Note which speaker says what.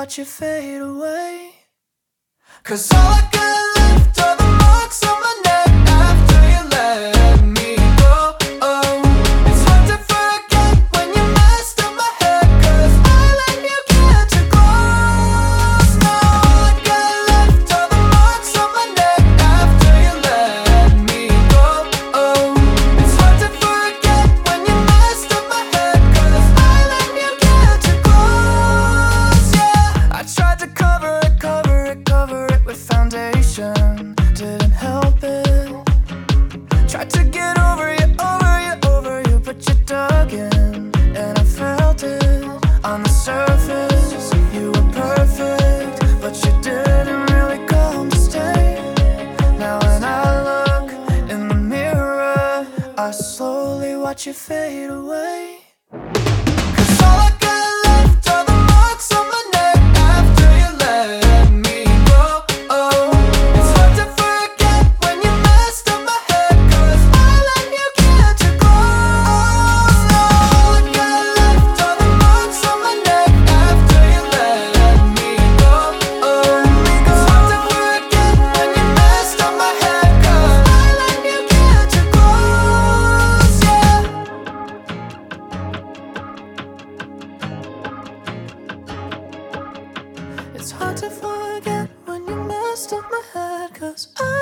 Speaker 1: watch you fade away. 'Cause all I got left are the marks on my neck after you let me go. It's hard to forget when you messed up my head, 'cause I let you get too close. Now all I got left are the marks on my neck after you let me go. It's hard to forget when you messed up my head, 'cause I let you get too close. Yeah, I tried to cover it with foundation, didn't help it. Tried to get over you, but you dug in, and I felt it. On the surface, you were perfect, but you didn't really come to stay. Now when I look in the mirror, I slowly watch you fade away. 'Cause all I got left are the marks on my neck after you let me go. It's hard to forget when you messed up my head, 'cause I let you get too close. Now all I got left are the marks on my neck after you let me go. It's hard to forget when you messed up my head, 'cause I let you get too close. Yeah. It's hard to forget when you messed up my head, 'cause I